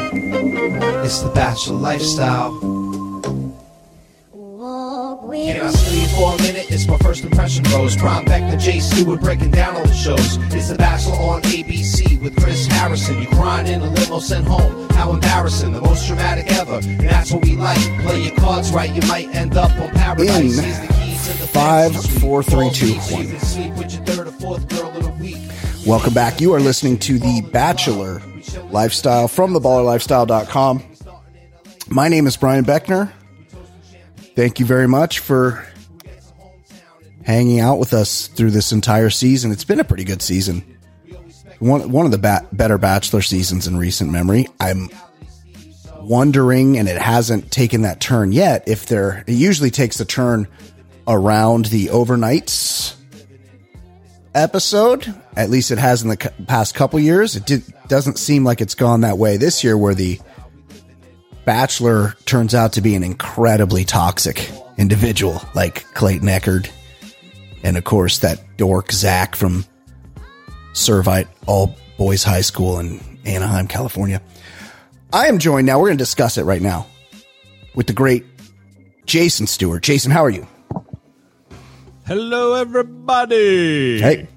It's the Bachelor lifestyle. Can I steal you for a minute? It's my first impression rose. Prime Beck, the J. Stewart breaking down all the shows. It's the Bachelor on ABC with Chris Harrison. You crying in a limo sent home. How embarrassing, the most dramatic ever. And that's what we like. Play your cards right, you might end up on Paradise. In 5, 4, 3, 2, 1. Welcome back. You are listening to the Bachelor Lifestyle from theballerlifestyle.com. My name is Brian Beckner. Thank you very much for hanging out with us through this entire season. It's been a pretty good season. One of the better Bachelor seasons in recent memory. I'm wondering, and it hasn't taken that turn yet, it usually takes a turn around the overnights episode. At least it has in the past couple years. It doesn't seem like it's gone that way this year, where the Bachelor turns out to be an incredibly toxic individual like Clayton Echard, and of course that dork Zach from Servite All Boys High School in Anaheim, California. I am joined now, we're going to discuss it right now, with the great Jason Stewart. Jason, how are you? Hello, everybody. Hey.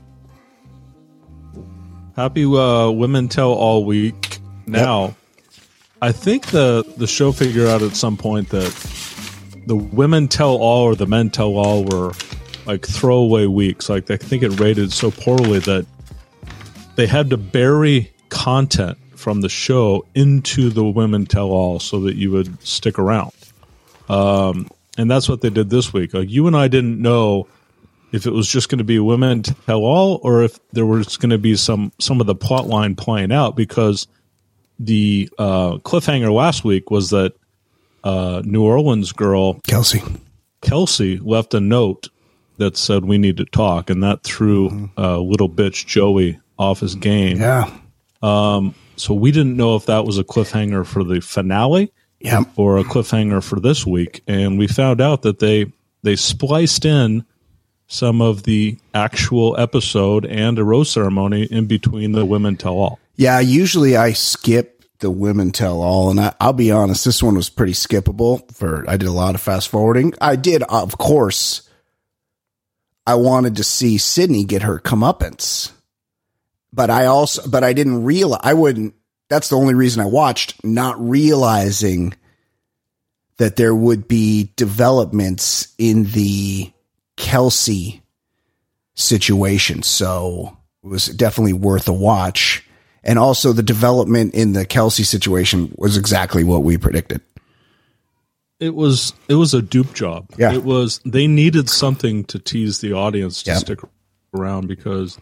Happy Women Tell All Week. Now, yep. I think the show figured out at some point that the Women Tell All or the Men Tell All were like throwaway weeks. Like, I think it rated so poorly that they had to bury content from the show into the Women Tell All so that you would stick around. And that's what they did this week. Like, you and I didn't know if it was just going to be Women Tell All or if there was going to be some of the plot line playing out, because the cliffhanger last week was that New Orleans girl Kelsey left a note that said we need to talk, and that threw little bitch Joey off his game. Yeah. So we didn't know if that was a cliffhanger for the finale or a cliffhanger for this week, and we found out that they spliced in some of the actual episode and a rose ceremony in between the Women Tell All. Yeah, usually I skip the Women Tell All, and I'll be honest, this one was pretty skippable. I did a lot of fast forwarding. I did, of course, I wanted to see Sydney get her comeuppance, but I didn't realize, that's the only reason I watched, not realizing that there would be developments in the Kelsey situation. So it was definitely worth a watch. And also the development in the Kelsey situation was exactly what we predicted. It was a dupe job. Yeah. They needed something to tease the audience to stick around, because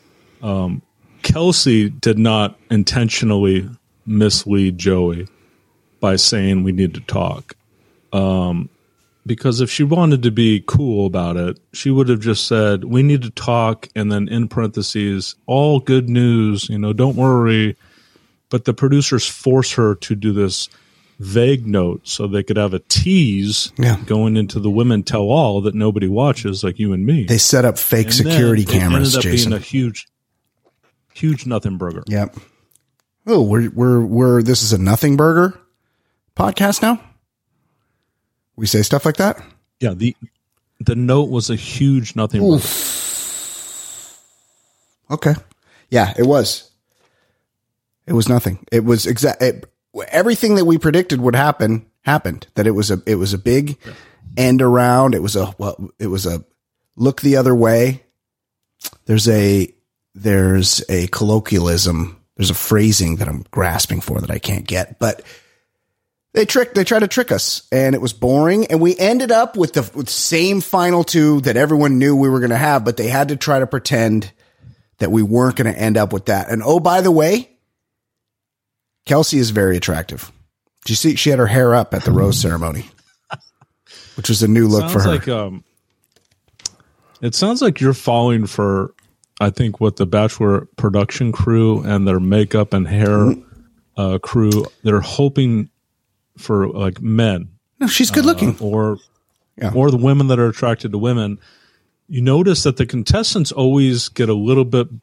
Kelsey did not intentionally mislead Joey by saying we need to talk. Because if she wanted to be cool about it, she would have just said, we need to talk, and then in parentheses, all good news, don't worry. But the producers force her to do this vague note so they could have a tease going into the Women Tell All that nobody watches, like you and me. They set up fake security cameras, Jason. It ended up being a huge nothing burger. Yep. Oh, we're this is a nothing burger podcast now? We say stuff like that? Yeah, the note was a huge nothing burger. Okay. Yeah, it was. It was nothing. It was everything that we predicted would happen happened. That it was a big end around. It was a look the other way. There's a colloquialism. There's a phrasing that I'm grasping for that I can't get, but they tried to trick us, and it was boring. And we ended up with the same final two that everyone knew we were going to have, but they had to try to pretend that we weren't going to end up with that. And oh, by the way, Kelsey is very attractive. Did you see? She had her hair up at the rose ceremony, which was a new look for her. It sounds like you're falling for, I think, what the Bachelor production crew and their makeup and hair crew, they're hoping for, like, men. No, she's good looking. Or the women that are attracted to women. You notice that the contestants always get a little bit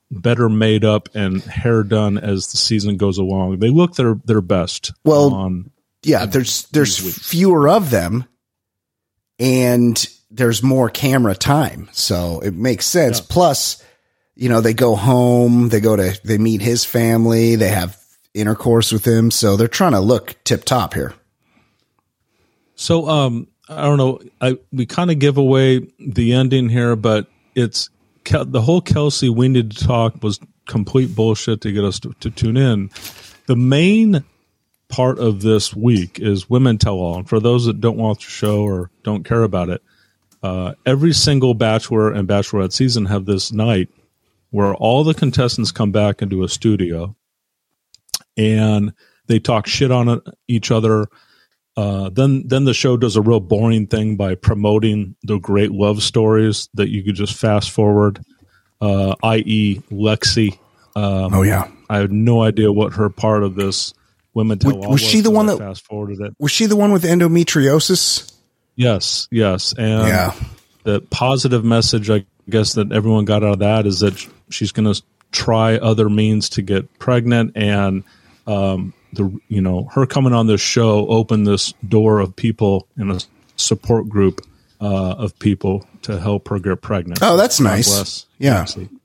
better made up and hair done as the season goes along. They look their best. Well, there's fewer of them, and there's more camera time, so it makes sense. Yeah. Plus, they go home, they meet his family, they have intercourse with him, so they're trying to look tip top here. So, I don't know. We kind of give away the ending here, but it's the whole Kelsey "we need to talk" was complete bullshit to get us to tune in. The main part of this week is Women Tell All, and for those that don't watch the show or don't care about it, every single Bachelor and Bachelorette season have this night where all the contestants come back into a studio and they talk shit on each other. Then the show does a real boring thing by promoting the great love stories that you could just fast forward, i.e. Lexi. I have no idea what her part of this Women Tell All was. She the one that fast forwarded it? Was she the one with endometriosis? Yes. And the positive message, I guess, that everyone got out of that is that she's going to try other means to get pregnant, and her coming on this show opened this door of people in a support group of people to help her get pregnant. Oh, that's nice. Yeah.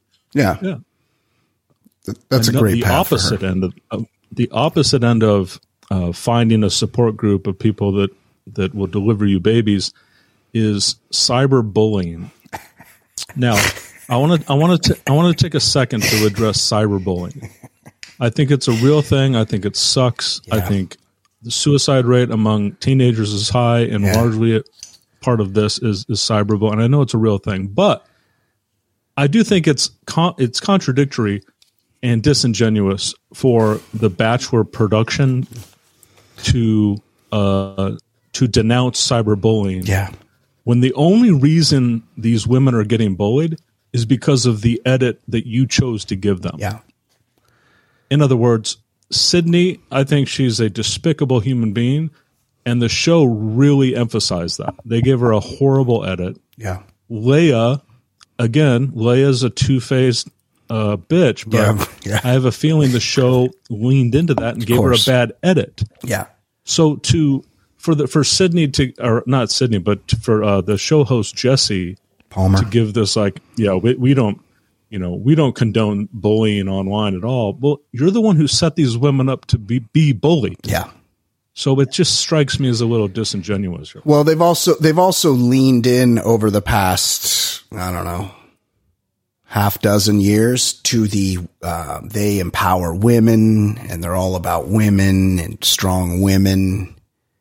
That's a great path for her. The opposite end of finding a support group of people that will deliver you babies is cyberbullying. Now, I want to take a second to address cyberbullying. I think it's a real thing. I think it sucks. Yeah. I think the suicide rate among teenagers is high, and largely part of this is cyberbullying. And I know it's a real thing, but I do think it's contradictory and disingenuous for the Bachelor production to denounce cyberbullying. Yeah. When the only reason these women are getting bullied is because of the edit that you chose to give them. Yeah. In other words, Sydney, I think she's a despicable human being, and the show really emphasized that. They gave her a horrible edit. Yeah. Leia, Leia's a two-faced bitch, but I have a feeling the show leaned into that and gave her a bad edit. Yeah. So for Sydney or not Sydney, but for the show host Jesse Palmer to give this we don't condone bullying online at all. Well, you're the one who set these women up to be bullied. Yeah. So it just strikes me as a little disingenuous. Well, they've also leaned in over the past, I don't know, half dozen years to they empower women, and they're all about women and strong women.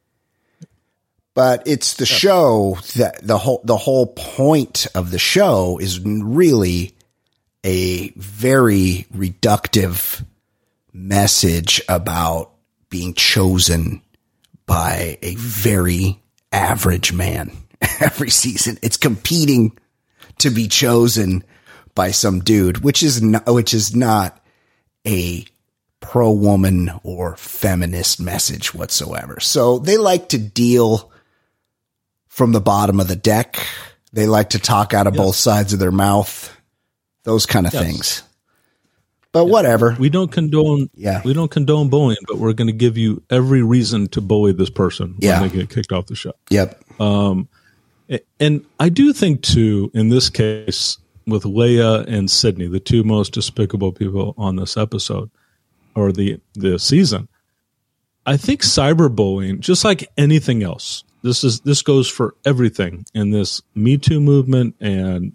But it's the show that the whole point of the show is really a very reductive message about being chosen by a very average man every season. It's competing to be chosen by some dude, which is not a pro-woman or feminist message whatsoever. So they like to deal from the bottom of the deck. They like to talk out of both sides of their mouth, those kind of things. But whatever. We don't condone bullying, but we're going to give you every reason to bully this person when they get kicked off the show. Yep. And I do think too, in this case, with Leia and Sydney, the two most despicable people on this episode or the season, I think cyberbullying, just like anything else, this goes for everything in this Me Too movement and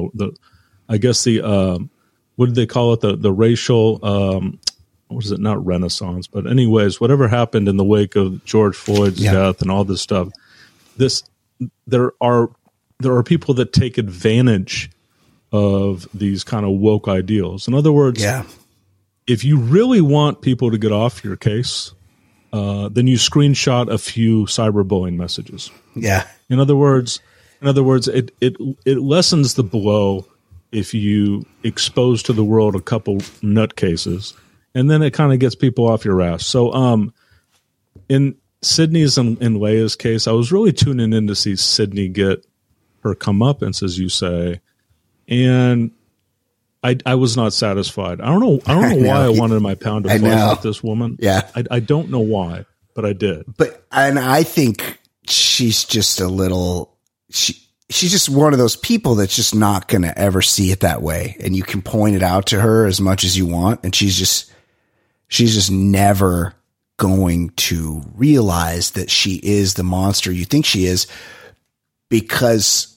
what did they call it? The racial, what is it? Not Renaissance, but anyways, whatever happened in the wake of George Floyd's death and all this stuff. There are people that take advantage of these kind of woke ideals. In other words, if you really want people to get off your case, then you screenshot a few cyberbullying messages. Yeah. In other words, it lessens the blow if you expose to the world a couple nutcases, and then it kind of gets people off your ass. So, in Sydney's and Leia's case, I was really tuning in to see Sydney get her comeuppance, as you say, and I was not satisfied. I don't know why I wanted my pound of flesh with this woman. Yeah. I don't know why, but I did. And I think she's just a little, she's just one of those people that's just not going to ever see it that way. And you can point it out to her as much as you want. And she's just never going to realize that she is the monster you think she is, because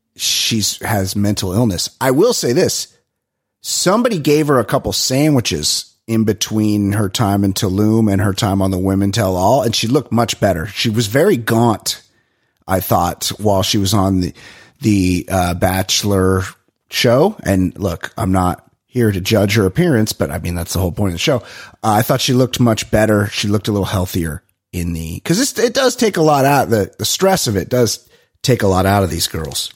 has mental illness. I will say this. Somebody gave her a couple sandwiches in between her time in Tulum and her time on the Women Tell All, and she looked much better. She was very gaunt, I thought, while she was on the Bachelor show. And look, I'm not here to judge her appearance, but I mean, that's the whole point of the show. I thought she looked much better. She looked a little healthier because it does take a lot out. The stress of it does take a lot out of these girls.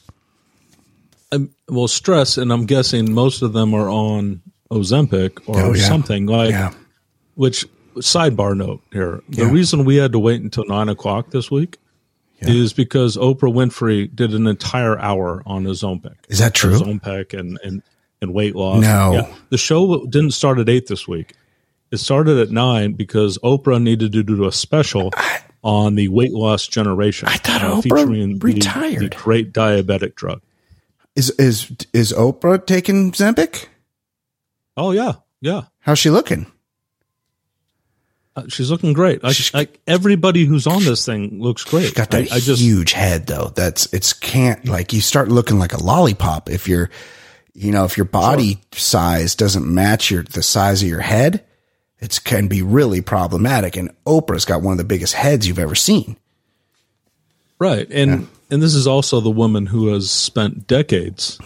Well, stress, and I'm guessing most of them are on Ozempic or something which, sidebar note here. The reason we had to wait until 9:00 this week is because Oprah Winfrey did an entire hour on Ozempic. Is that true? Ozempic and weight loss. No. Yeah. The show didn't start at 8 this week. It started at 9 because Oprah needed to do a special on the weight loss generation. I thought Oprah featuring retired. The great diabetic drug. Is Oprah taking Ozempic? Oh, yeah. How's she looking? She's looking great. Everybody who's on this thing looks great. She's got that huge head, though. You start looking like a lollipop if your body size doesn't match the size of your head. It can be really problematic. And Oprah's got one of the biggest heads you've ever seen. Right. And this is also the woman who has spent decades,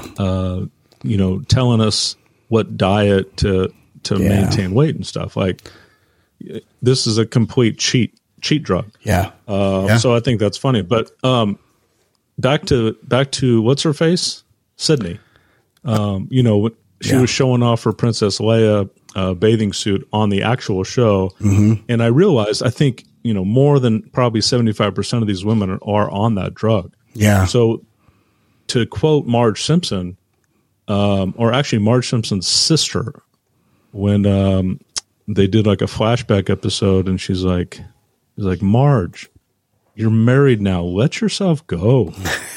telling us what diet to maintain weight and stuff. Like, this is a complete cheat drug. So I think that's funny. But back to what's her face? Sydney. She was showing off her Princess Leia bathing suit on the actual show. Mm-hmm. And I realized, I think, more than probably 75% of these women are on that drug. Yeah. So to quote Marge Simpson, or actually Marge Simpson's sister, when they did like a flashback episode, and she's like, Marge, you're married now. Let yourself go.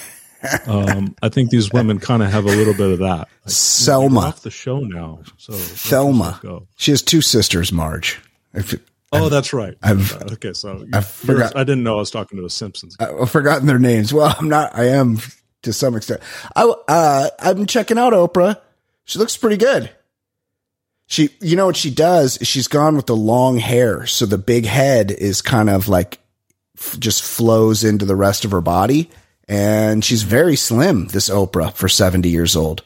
I think these women kind of have a little bit of that. Like, Selma, you're off the show now. So Thelma. She has two sisters, Marge. That's right. Okay, so I didn't know I was talking to the Simpsons. I've forgotten their names. Well, I'm not. I am to some extent. I'm checking out Oprah. She looks pretty good. What she does is she's gone with the long hair, so the big head is kind of like just flows into the rest of her body, and she's very slim. This Oprah for 70 years old.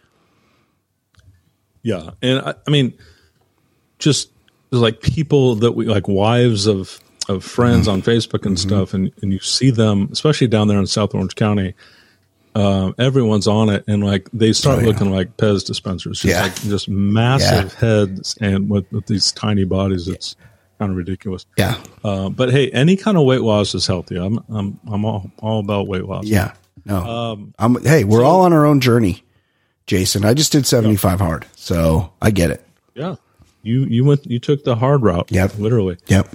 Yeah, and I mean, just like people that we like, wives of friends on Facebook and stuff, and you see them, especially down there in South Orange County. Everyone's on it, and like they start looking like Pez dispensers, just massive heads, and with these tiny bodies, it's kind of ridiculous. Yeah. But hey, any kind of weight loss is healthy. I'm all about weight loss. Yeah. No. We're all on our own journey, Jason. I just did 75 hard, so I get it. Yeah. You took the hard route. Yep. Literally. Yep.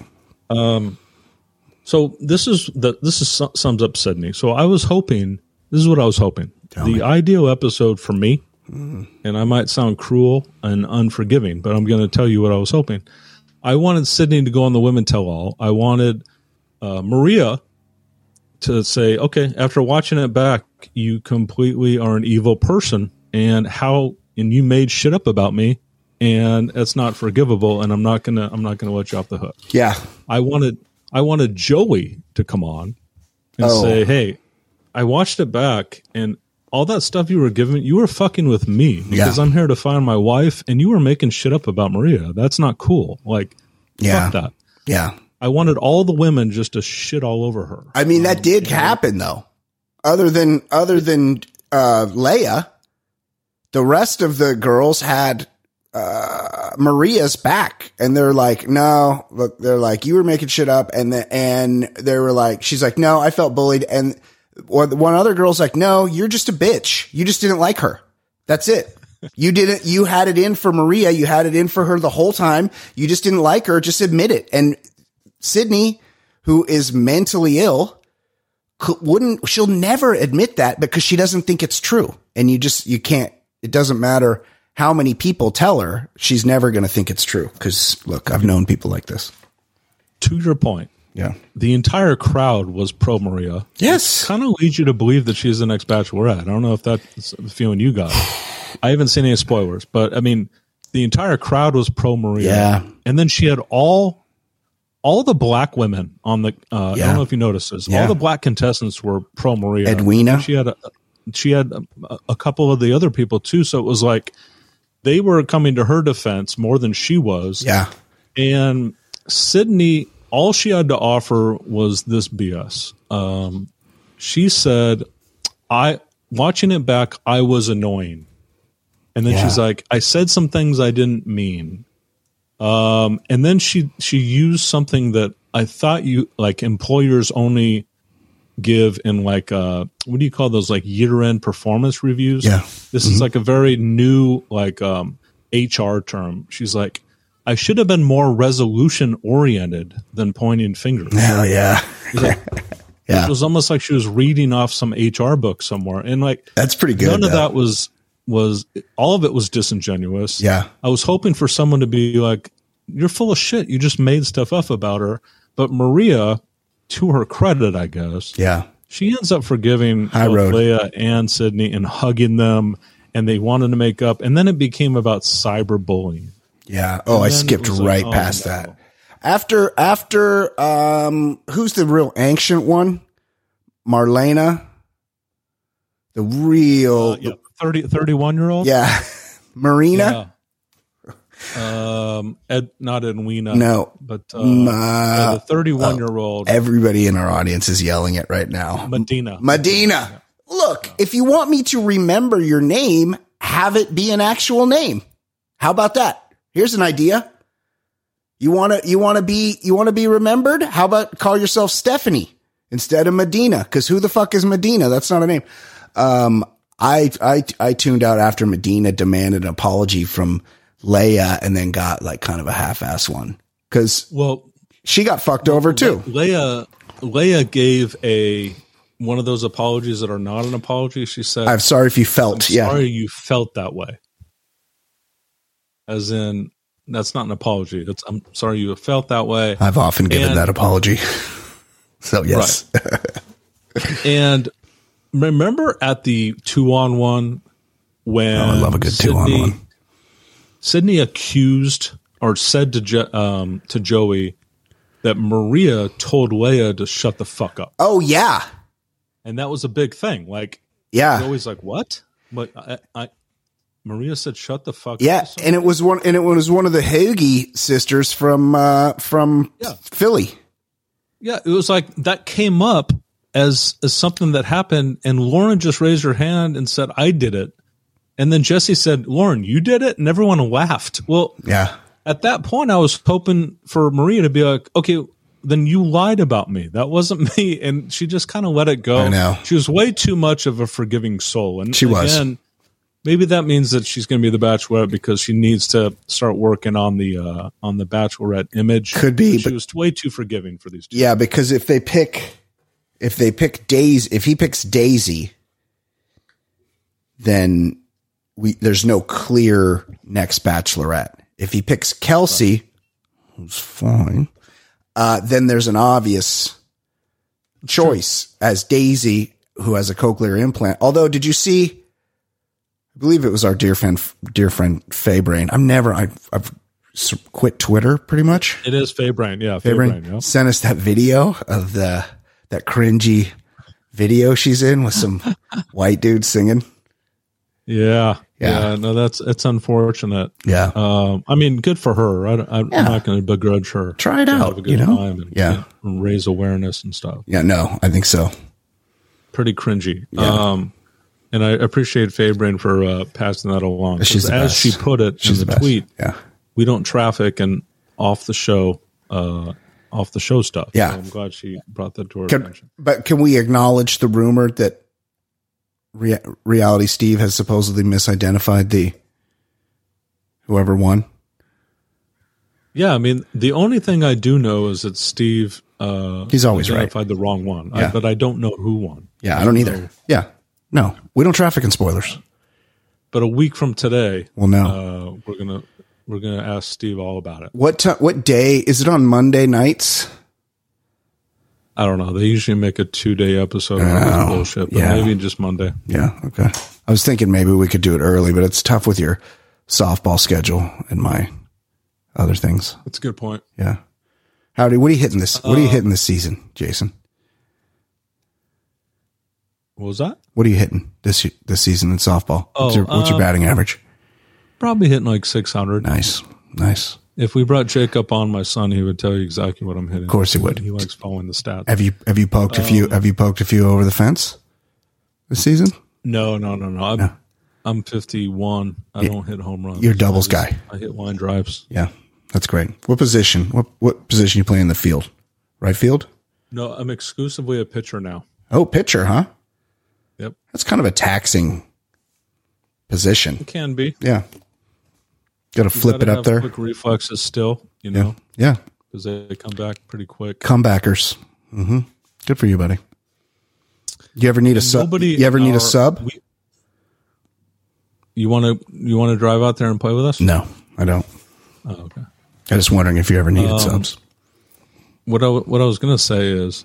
So this sums up Sydney. So I was hoping. This is what I was hoping. The ideal episode for me, and I might sound cruel and unforgiving, but I'm going to tell you what I was hoping. I wanted Sydney to go on the Women Tell All. I wanted Maria to say, okay, after watching it back, you completely are an evil person, and you made shit up about me, and it's not forgivable, and I'm not gonna let you off the hook. Yeah. I wanted Joey to come on and say, hey, I watched it back, and all that stuff you were giving, you were fucking with me because I'm here to find my wife, and you were making shit up about Maria. That's not cool. Like, fuck that. Yeah. I wanted all the women just to shit all over her. I mean, that did happen though. Other than Leia, the rest of the girls had Maria's back, and they're like, no, look, they're like, you were making shit up, and they were like, she's like, no, I felt bullied, and one other girl's like, no, you're just a bitch. You just didn't like her. That's it. You had it in for Maria. You had it in for her the whole time. You just didn't like her. Just admit it. And Sydney, who is mentally ill, she'll never admit that because she doesn't think it's true. And you can't, it doesn't matter how many people tell her, she's never going to think it's true. Because look, I've known people like this. To your point. Yeah. The entire crowd was pro Maria. Yes. Kind of leads you to believe that she's the next Bachelorette. I don't know if that's the feeling you got. I haven't seen any spoilers, but I mean, the entire crowd was pro Maria. Yeah. And then she had all the black women on the, I don't know if you noticed this. Yeah. All the black contestants were pro Maria. Edwina. She had a couple of the other people too. So it was like they were coming to her defense more than she was. Yeah. And Sydney, all she had to offer was this BS. She said, watching it back, I was annoying. And then she's like, I said some things I didn't mean. And then she used something that I thought employers only give in what do you call those, like year-end performance reviews? Yeah. This is like a very new HR term. She's like, I should have been more resolution oriented than pointing fingers. Hell yeah. It was almost like she was reading off some HR book somewhere. And that's pretty good. None of that was all of it was disingenuous. Yeah. I was hoping for someone to be like, you're full of shit. You just made stuff up about her. But Maria, to her credit, I guess. Yeah. She ends up forgiving both Leia and Sydney and hugging them, and they wanted to make up. And then it became about cyberbullying. Yeah. Oh, I skipped right past that. After, who's the real ancient one? Marlena. The real 31-year-old. Yeah, Marina. Yeah. Not Edwina. No, but the 31-year-old. Everybody in our audience is yelling it right now. Medina. Yeah. Look, if you want me to remember your name, have it be an actual name. How about that? Here's an idea. You want to be remembered? How about call yourself Stephanie instead of Medina? Because who the fuck is Medina? That's not a name. I tuned out after Medina demanded an apology from Leia and then got kind of a half-ass one because she got fucked over too. Leia gave one of those apologies that are not an apology. She said, "I'm sorry if you felt. Sorry you felt that way." As in, that's not an apology. I'm sorry you felt that way. I've often given that apology. So yes. Right. And remember at the 2-on-1 when I love a good 2-on-1. Sydney accused or said to Joey that Maria told Leia to shut the fuck up. Oh yeah. And that was a big thing. Joey's like, what? But Maria said, "Shut the fuck up." Yeah, and it was one of the Hoagie sisters from Philly. Yeah, it was like that came up as something that happened, and Lauren just raised her hand and said, "I did it," and then Jesse said, "Lauren, you did it," and everyone laughed. Well, yeah. At that point, I was hoping for Maria to be like, "Okay, then you lied about me. That wasn't me," and she just kind of let it go. I know. She was way too much of a forgiving soul, and she was. Again, maybe that means that she's going to be the Bachelorette because she needs to start working on the Bachelorette image. Could be, but she was way too forgiving for these two. Yeah, because if he picks Daisy, then there's no clear next Bachelorette. If he picks Kelsey, who's fine, then there's an obvious choice as Daisy, who has a cochlear implant. Although, did you see? I believe it was our dear friend Faye Brain. I've quit Twitter pretty much. It is Faye Brain, yeah. Faye Brain, yeah. Sent us that video of that cringy video she's in with some white dude singing. Yeah. No, it's unfortunate. Yeah. I mean, good for her. I'm not going to begrudge her. Try it out. Have a good time and, raise awareness and stuff. Yeah. No, I think so. Pretty cringy. Yeah. And I appreciate Faye Brain for passing that along. As she put it in the tweet, we don't traffic in off the show stuff. Yeah. So I'm glad she brought that to our attention. But can we acknowledge the rumor that Reality Steve has supposedly misidentified the Whoever won. Yeah, I mean, the only thing I do know is that Steve he's always identified the wrong one, Yeah. but I don't know who won. Yeah, I don't either. Yeah. No, we don't traffic in spoilers. But a week from today, Well, no. we're gonna ask Steve all about it. What day? Is it on Monday nights? I don't know. They usually make a 2-day episode of bullshit, but yeah. maybe just Monday. Yeah, okay. I was thinking maybe we could do it early, but it's tough with your softball schedule and my other things. That's a good point. Yeah. Howdy, what are you hitting this? What are you hitting this season, Jason? What was that? What are you hitting this season in softball? What's Oh, your batting average? Probably hitting like 600. Nice. If we brought Jacob on, my son, he would tell you exactly what I'm hitting. Of course he would. He likes following the stats. Have you poked a few? Have you poked a few over the fence this season? No. I'm 51. I don't hit home runs. You're a doubles guy. I hit line drives. Yeah, that's great. What position? What position you play in the field? Right field? No, I'm exclusively a pitcher now. Oh, pitcher, huh? Yep. That's kind of a taxing position. It can be. Yeah. Got to flip it up there. Quick reflexes still, Yeah. Yeah. because they come back pretty quick. Comebackers. Mm-hmm. Good for you, buddy. You ever need a sub? You ever need a sub? You want to drive out there and play with us? No, I don't. Oh, okay. I'm just wondering if you ever needed subs. What I was going to say is,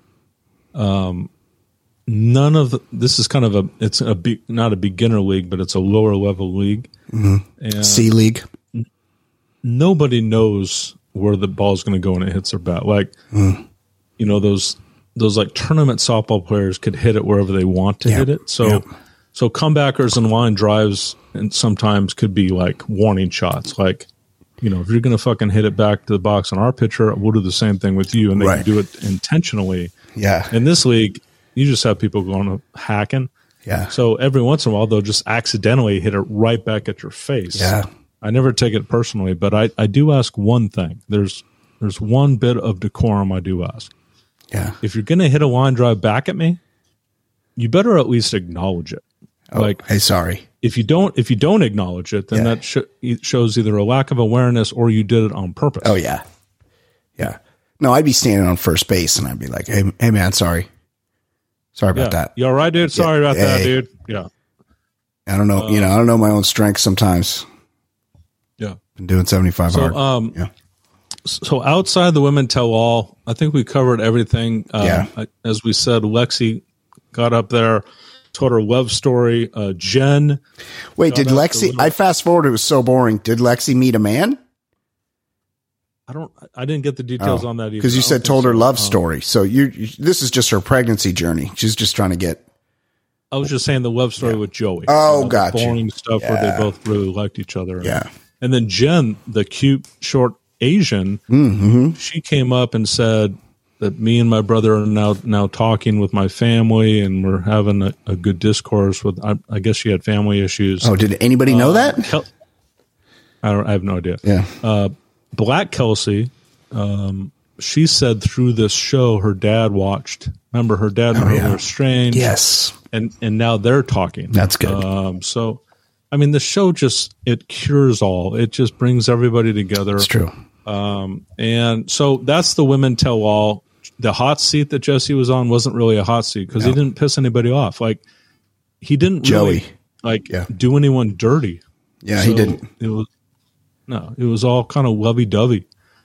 none of this is kind of not a beginner league, but it's a lower level league. Mm-hmm. And C League. Nobody knows where the ball's going to go when it hits their bat. Like, those like tournament softball players could hit it wherever they want to hit it. So comebackers and line drives and sometimes could be like warning shots. Like, if you're going to fucking hit it back to the box on our pitcher, we'll do the same thing with you. And they can do it intentionally. Yeah. In this league, you just have people going hacking. Yeah. So every once in a while, they'll just accidentally hit it right back at your face. Yeah. I never take it personally, but I do ask one thing. There's one bit of decorum I do ask. Yeah. If you're going to hit a line drive back at me, you better at least acknowledge it. Like, hey, sorry. If you don't acknowledge it, then that shows either a lack of awareness or you did it on purpose. Oh yeah. Yeah. No, I'd be standing on first base and I'd be like, hey man, sorry about that. You all right, dude? Sorry about that, dude. Yeah. I don't know. I don't know my own strength sometimes. Yeah. Been doing 75 hard. Yeah. So outside the women tell all, I think we covered everything. As we said, Lexi got up there, told her love story. Jen. Wait, did Lexi? I fast forward. It was so boring. Did Lexi meet a man? I didn't get the details on that either. Because you said told her love story. So this is just her pregnancy journey. She's just trying to get. I was just saying the love story with Joey. Oh, gotcha. Boring stuff where they both really liked each other. Yeah. And then Jen, the cute, short Asian, she came up and said that me and my brother are now talking with my family and we're having a good discourse with, I guess she had family issues. Oh, did anybody know that? I have no idea. Yeah. Black Kelsey, she said through this show her dad watched. Remember, her dad and her were estranged. Yes. And now they're talking. That's good. So, I mean, the show it cures all. It just brings everybody together. It's true. And so that's the women tell all. The hot seat that Jesse was on wasn't really a hot seat because he didn't piss anybody off. Like, he didn't really do anyone dirty. Yeah, so he didn't. It was all kind of lovey-dovey.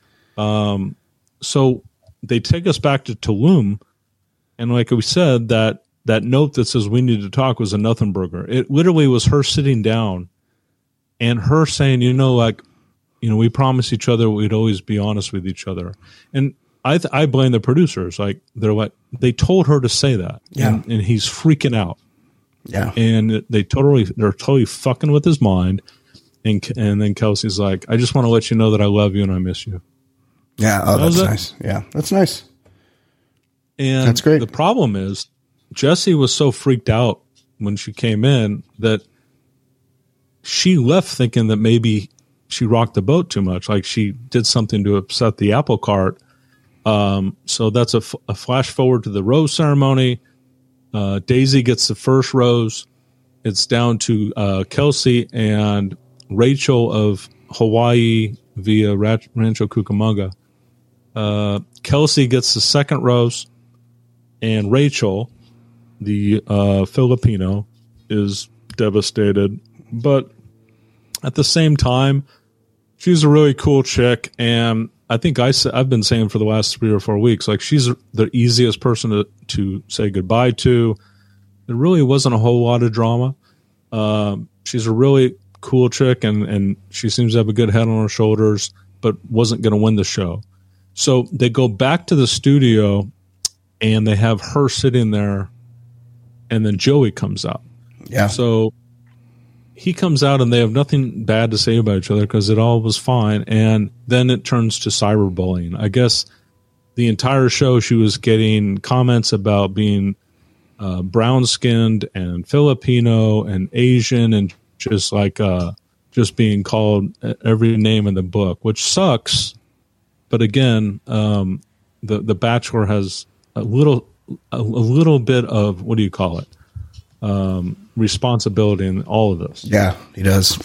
So they take us back to Tulum, and like we said, that note that says we need to talk was a nothing burger. It literally was her sitting down and her saying, we promised each other we'd always be honest with each other. And I blame the producers. Like, they told her to say that. Yeah. And he's freaking out. Yeah. And they're totally fucking with his mind. And then Kelsey's like, I just want to let you know that I love you and I miss you. Yeah. Oh, that's nice. Yeah. That's nice. And that's great. The problem is Jessie was so freaked out when she came in that she left thinking that maybe she rocked the boat too much. Like she did something to upset the apple cart. So that's a flash forward to the rose ceremony. Daisy gets the first rose. It's down to Kelsey and Rachel of Hawaii via Rancho Cucamonga. Kelsey gets the second rose, and Rachel, the Filipino, is devastated. But at the same time, she's a really cool chick, and I think I've been saying for the last 3 or 4 weeks, like, she's the easiest person to say goodbye to. There really wasn't a whole lot of drama. She's a really cool chick, and she seems to have a good head on her shoulders, but wasn't going to win the show. So they go back to the studio, and they have her sitting there, and then Joey comes out. Yeah. So he comes out, and they have nothing bad to say about each other because it all was fine. And then it turns to cyberbullying. I guess the entire show she was getting comments about being brown-skinned and Filipino and Asian, and just like just being called every name in the book, which sucks. But again, the Bachelor has a little bit of, what do you call it? Responsibility in all of this. Yeah, he does.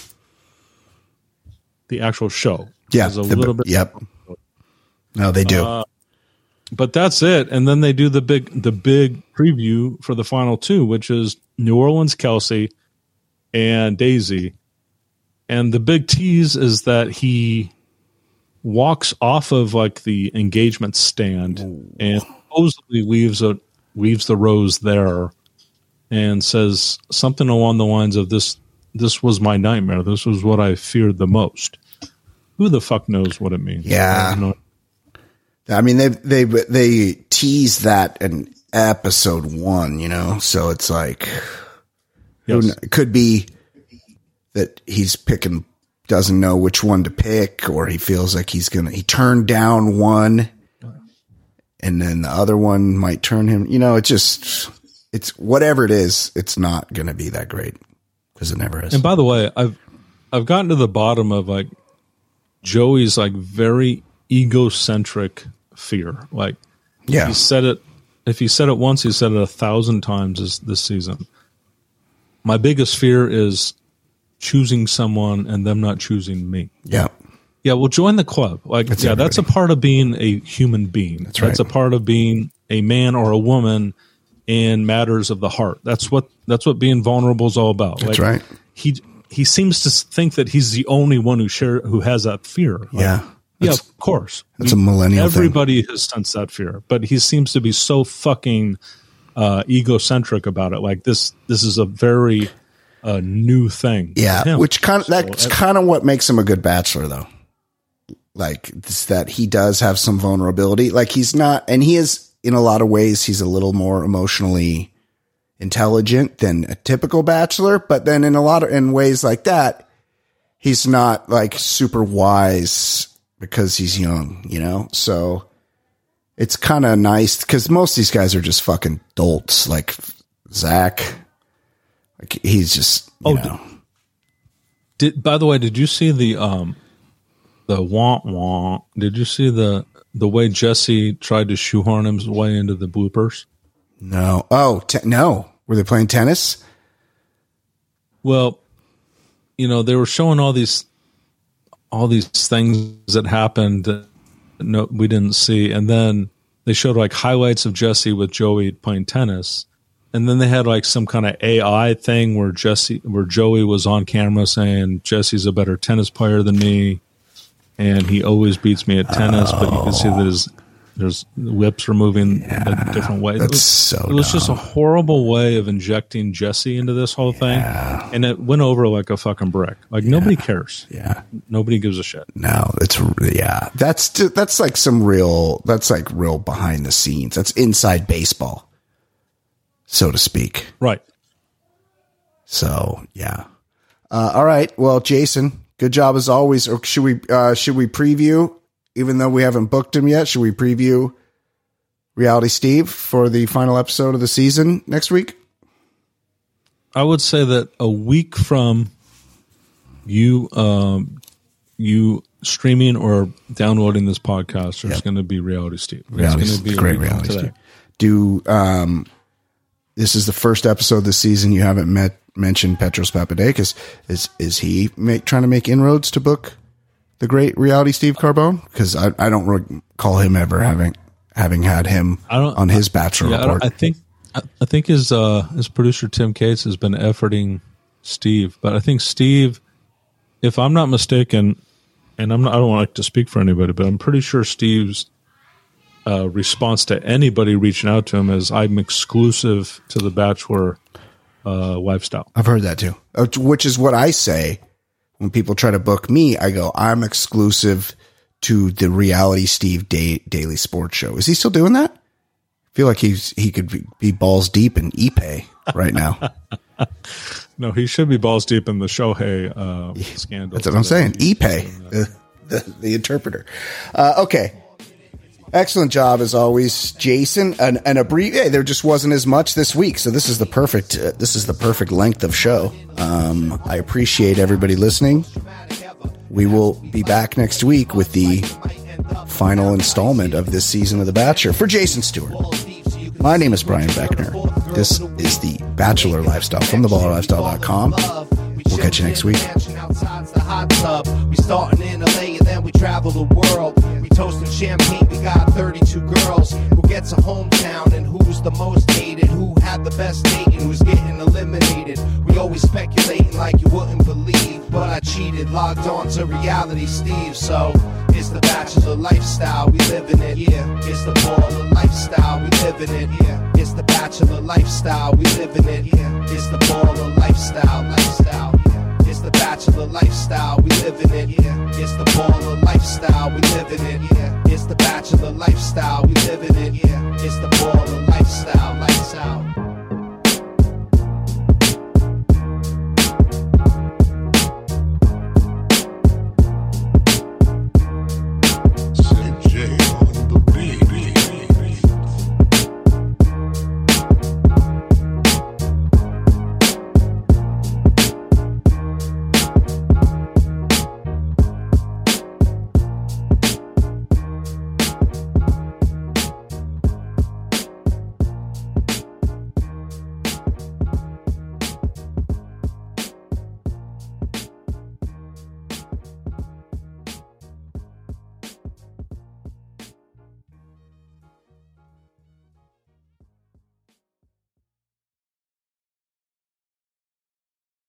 The actual show. Yeah, has a little bit. Yep. No, they do. But that's it. And then they do the big preview for the final two, which is New Orleans Kelsey and Daisy. And the big tease is that he walks off of like the engagement stand and supposedly leaves the rose there and says something along the lines of this was my nightmare. This was what I feared the most. Who the fuck knows what it means? Yeah. I mean, they tease that in episode 1, you know, so it's like, yes. It could be that he's doesn't know which one to pick, or he feels like he turned down one and then the other one might turn him, you know, it's whatever it is, it's not going to be that great because it never is. And by the way, I've gotten to the bottom of like Joey's like very egocentric fear. Like, yeah, if he said it once, he said it 1,000 times this season. My biggest fear is choosing someone and them not choosing me. Yeah. Yeah, well, join the club. Like, that's a part of being a human being. That's a part of being a man or a woman in matters of the heart. That's what being vulnerable is all about. That's like, right. He seems to think that he's the only one who has that fear. Like, yeah. Yeah, of course. That's a millennial Everybody has sensed that fear, but he seems to be so fucking egocentric about it. Like this is a very new thing. Yeah, that's kind of what makes him a good bachelor, though. Like that he does have some vulnerability. Like he's not, and he is in a lot of ways. He's a little more emotionally intelligent than a typical bachelor, but then in ways like that, he's not like super wise because he's young, you know? So it's kind of nice because most of these guys are just fucking dolts, like Zach. Like he's just, you know. By the way, did you see the wah-wah? Did you see the way Jesse tried to shoehorn his way into the bloopers? No. Oh, no. Were they playing tennis? Well, you know, they were showing all these things that happened that we didn't see. And then they showed like highlights of Jesse with Joey playing tennis. And then they had like some kind of AI thing where Joey was on camera saying Jesse's a better tennis player than me. And he always beats me at tennis, but you can see that his lips are moving a different way. It was just a horrible way of injecting Jesse into this whole thing. And it went over like a fucking brick. Like nobody cares. Yeah. Nobody gives a shit. No, that's like real behind the scenes. That's inside baseball, so to speak. Right. So, yeah. All right. Well, Jason, good job as always. Or should we preview, even though we haven't booked him yet? Should we preview Reality Steve for the final episode of the season next week? I would say that a week from you streaming or downloading this podcast, there's going to be Reality Steve. It's going to be great Reality Steve. This is the first episode this season. You haven't met mention Petros Papadakis. Is he trying to make inroads to book the great reality Steve Carbone? Because I don't recall him ever having had him on his Bachelor report. I think his producer Tim Cates has been efforting Steve, but I think Steve, if I'm not mistaken, and I don't like to speak for anybody, but I'm pretty sure Steve's response to anybody reaching out to him is, "I'm exclusive to the Bachelor lifestyle." I've heard that too, which is what I say when people try to book me. I go, "I'm exclusive to the reality Steve Daily Sports Show." Is he still doing that? I feel like he could be balls deep in ePay right now. No, he should be balls deep in the Shohei scandal. That's what I'm saying. ePay, the interpreter. Okay. Excellent job as always, Jason. There just wasn't as much this week, so this is the perfect length of show. I appreciate everybody listening. We will be back next week with the final installment of this season of The Bachelor. For Jason Stewart, my name is Brian Beckner. This is the Bachelor Lifestyle from theballerlifestyle.com. We'll catch you next week. We starting in LA and then we travel the world. We toasting champagne, we got 32 girls. Who gets a hometown and who's the most hated? Who had the best date and who's getting eliminated? We always speculating like you wouldn't believe, but I cheated, logged on to reality Steve. So it's the Bachelor lifestyle, we living it. Yeah, it's the baller lifestyle, we living it. Yeah, it's the Bachelor lifestyle, we living it. Yeah, it's the baller lifestyle. Yeah, it's the Bachelor lifestyle, we living it. Yeah, it's the baller lifestyle, we living it. Yeah, it's the Bachelor lifestyle.